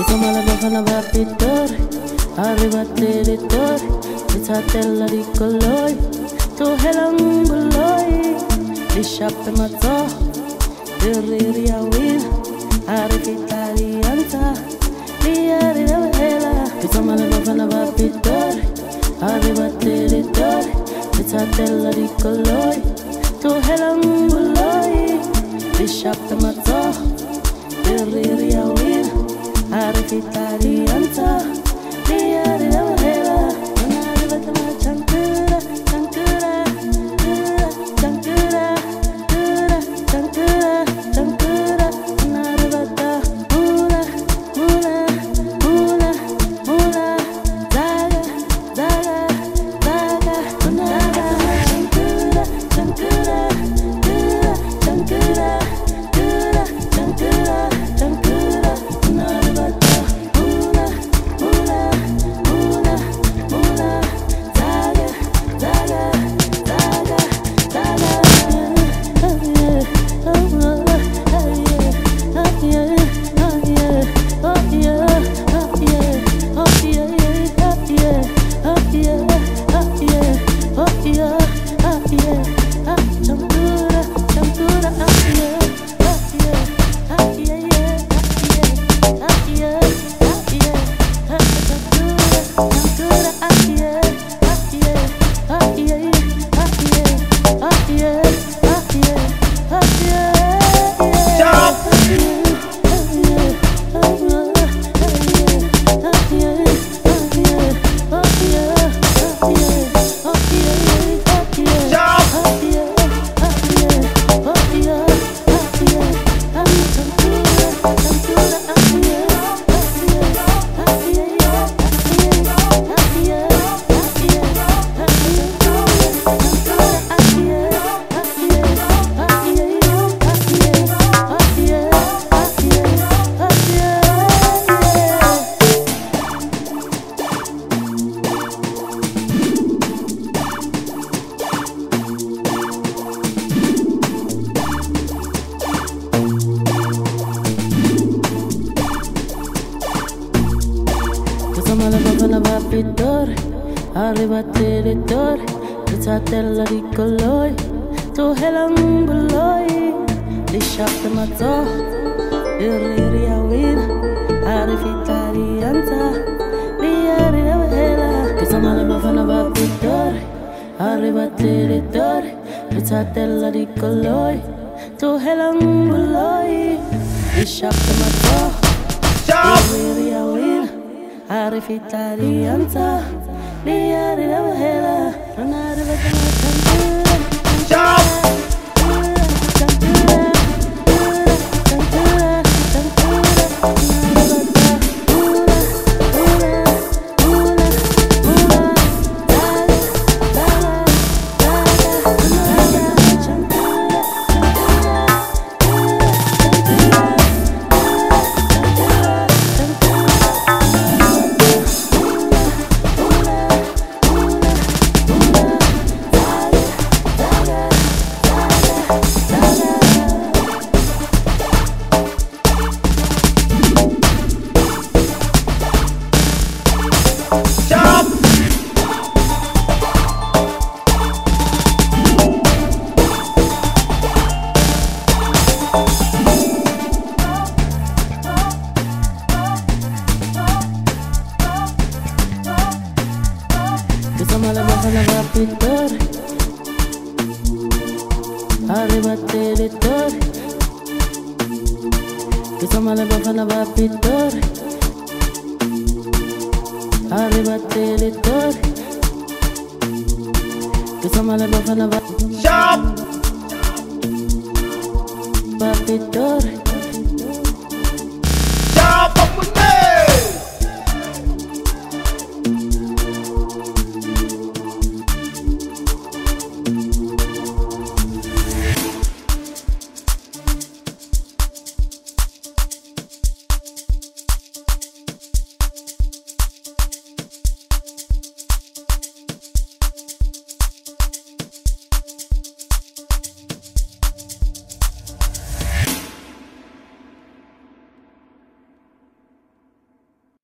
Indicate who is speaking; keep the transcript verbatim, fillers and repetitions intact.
Speaker 1: Insomma la befana va pittore, arrivate le torri, pizzatella di colori, tu helanguloi, di sciappe mazzo, di riri a win, arrivita di anta, di arriva hela. Insomma la befana va pittore, arrivate le torri, pizzatella di colori, tu helanguloi, di sciappe mazzo, di riri a win. Arrivita di anta, di arriva hela. Non arrivata ma chankura, chankura, chankura, chankura, chankura. Non arrivata mula, mula, mula, mula. Zaga, zaga, zaga. Non arrivata chankura, chankura, chankura, chankura, chankura, chankura. Insomma la befana va pittore, arrivate le torri, pizzatella di colori, tu helanguloi, di sciappe mazzo, di riri a win, arrivita di anta, di arriva hela. Insomma la befana va pittore, arrivate le torri, pizzatella di colori, tu helanguloi, di sciappe mazzo, di riri a win. Arrivita di anta, di arriva hela. Non arrivata ma chankura, chankura, chankura, chankura, chankura. Non arrivata mula, mula, mula, mula. Zaga, zaga, zaga. Non arrivata chankura, insomma la befana va pittore, arrivate le torri. Insomma la befana va pittore, arrivate le torri. Insomma la befana va pittore.